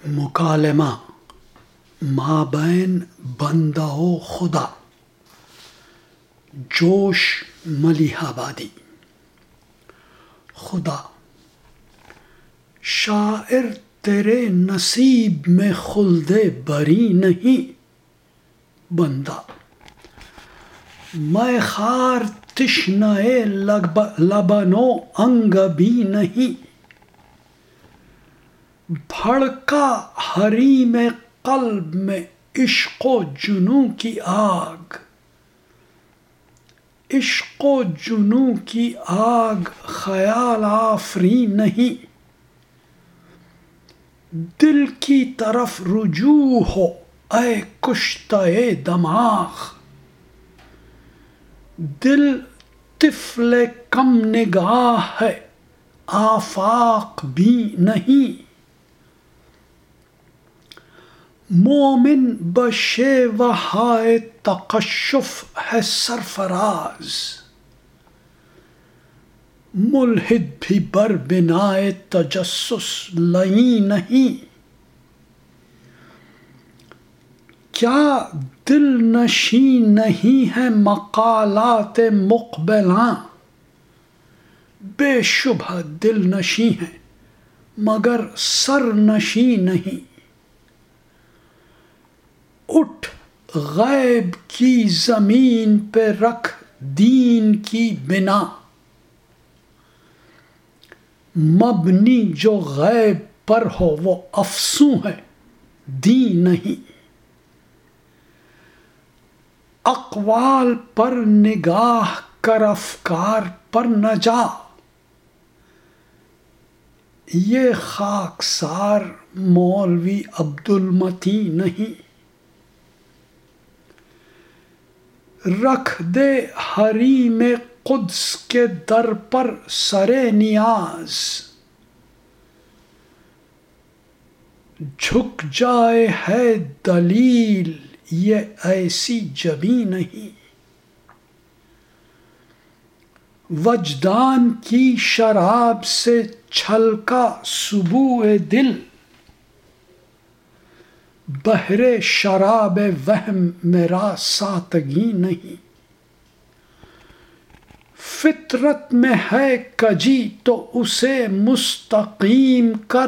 مکالمہ مابین بندہ و خدا، جوش ملیح آبادی۔ خدا: شاعر تیرے نصیب میں خلد بری نہیں۔ بندہ: میں خار تشنہ لبن و انگبی نہیں۔ بھڑکا حریم قلب میں عشق و جنوں کی آگ، عشق و جنوں کی آگ خیال آفریں نہیں۔ دل کی طرف رجوع ہو اے کشتہ دماغ، دل طفل کم نگاہ ہے آفاق بھی نہیں۔ مومن بشیوہائے تقشف ہے سرفراز، ملحد بھی بربنائے تجسس لئیم نہیں۔ کیا دل نشیں نہیں ہے مقالات مقبلاں؟ بے شبہ دل نشیں ہے مگر سر نشیں نہیں۔ اٹھ غیب کی زمین پہ رکھ دین کی بنا، مبنی جو غیب پر ہو وہ افسوں ہے دین نہیں۔ اقوال پر نگاہ کر افکار پر نہ جا، یہ خاکسار مولوی عبدالمتین نہیں۔ رکھ دے حریم قدس کے در پر سر نیاز، جھک جائے ہے دلیل یہ ایسی جبیں نہیں۔ وجدان کی شراب سے چھلکا سبوع دل، بحر شراب وہم میرا ساتگی نہیں۔ فطرت میں ہے کجی تو اسے مستقیم کر،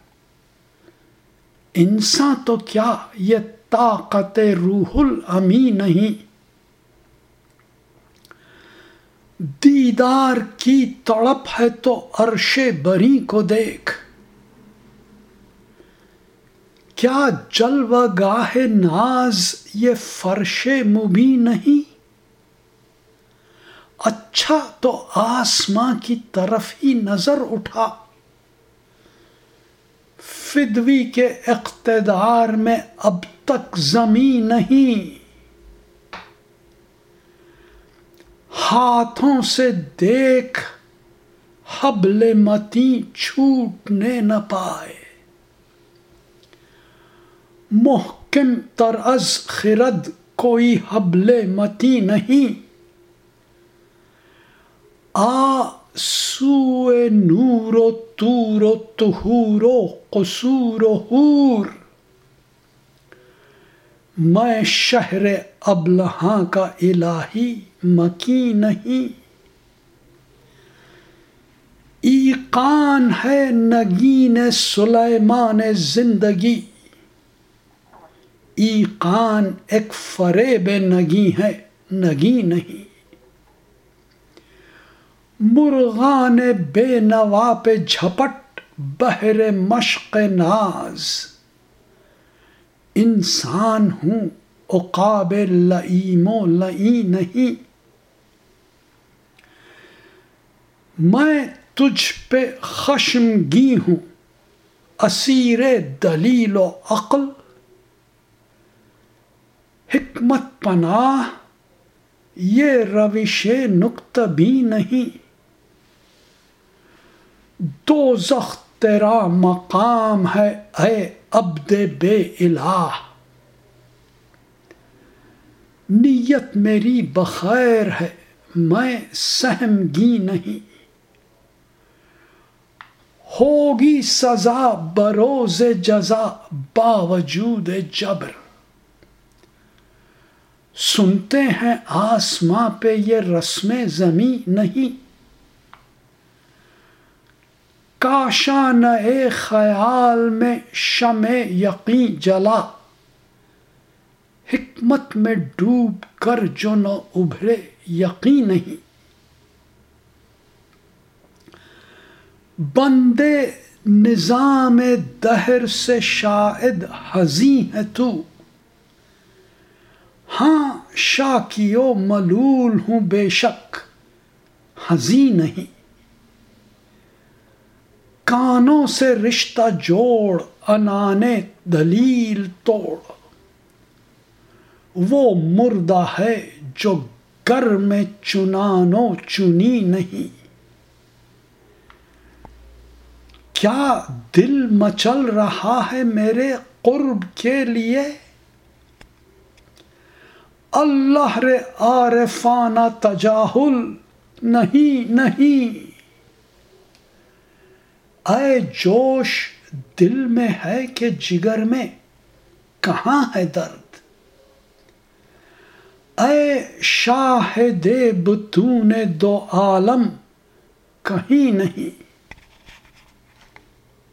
انساں تو کیا یہ طاقت روح الامیں نہیں۔ دیدار کی تڑپ ہے تو عرش بری کو دیکھ، کیا جلوہ گاہ ناز یہ فرش مبیں نہیں۔ اچھا تو آسماں کی طرف ہی نظر اٹھا، فدوی کے اقتدار میں اب تک زمین نہیں۔ ہاتھوں سے دیکھ حبل متیں چھوٹنے نہ پائے، محکم تر از خرد کوئی حبل متیں نہیں۔ آ سوئے نور و طور و طہور و قصور و حور، میں شہر ابلہاں کا الہی مکیں نہیں۔ ایقان ہے نگین سلیمان زندگی، ایقان ایک فریب نگیں ہے نگیں نہیں۔ مرغان بے نوا پہ جھپٹ بہر مشق ناز، انسان ہوں عقاب لئیم و لئیں نہیں۔ میں تجھ پہ خشمگیں ہوں اسیر دلیل و عقل، حکمت پناہ یہ روش نکتہ بیں نہیں۔ دوزخ تیرا مقام ہے اے عبد بے الہ، نیت میری بخیر ہے میں سہمگیں نہیں۔ ہوگی سزا بروز جزا باوجود جبر. سنتے ہیں آسماں پہ یہ رسم زمیں نہیں، کاشانۂ خیال میں شمع یقین جلا، حکمت میں ڈوب کر جو نہ ابھرے یقین نہیں. بندے نظام دہر سے شاید حزین ہے تو، ہاں شاکی و ملول ہوں بے شک حزین نہیں. کانوں سے رشتہ جوڑ عنان دلیل توڑ، وہ مردہ ہے جو گر میں چنان و چنی نہیں. کیا دل مچل رہا ہے میرے قرب کے لیے، اللہ رے عارفانہ تجاہل نہیں نہیں. اے جوش دل میں ہے کہ جگر میں کہاں ہے درد، اے شاہد بطون دو عالم کہیں نہیں.